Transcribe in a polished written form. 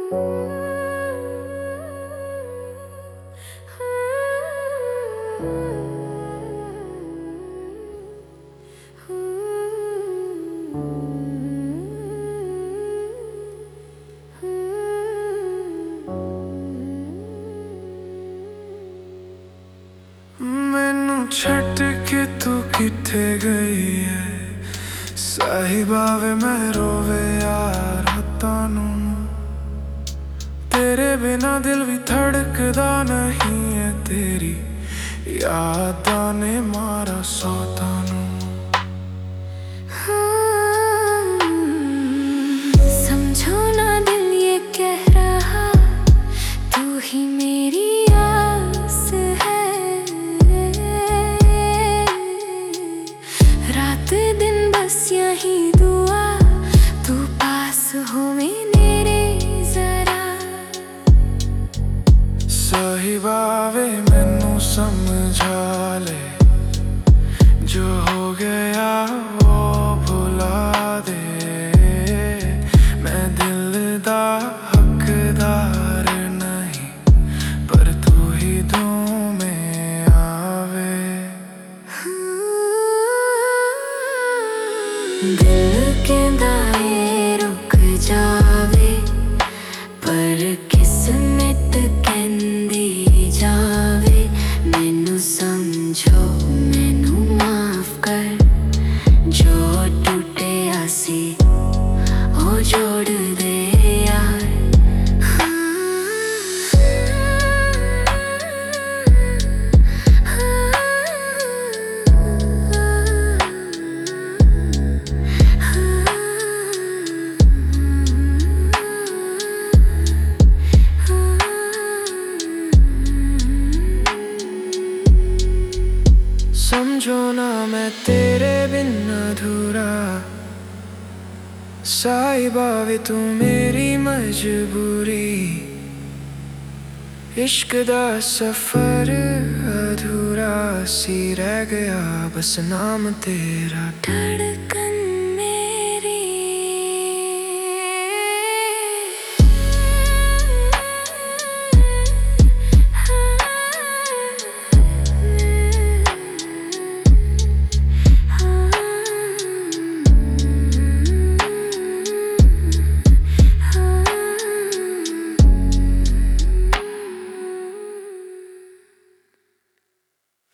मैनू छट के तू किथे गई है साहिबा वे मैं रोवे यार रातां नू तेरे बिना दिल भी धड़कदा नहीं है तेरी यादां ने मारा सौदा नू समझो ना दिल ये कह रहा तू ही मेरी आस है। रात दिन बस यही दुआ तू पास हो मेरे जरा। साहिबा वे मैनू समझा ले जो हो गया वो भुला दे। मैं दिल दा हकदार नहीं पर तू ही दूं में आवे। दिल कहंदा ए रुक जावे पर किस्मत कहंदी जावे। मैनू समझो मैनू माफ कर जो टूटिया सी ओ जोड़ दे यार। समझो ना मैं तेरे बिन अधूरा साहिबा वे तू मेरी मजबूरी। इश्क दा सफर अधूरा सी रह गया बस नाम तेरा। धड़कन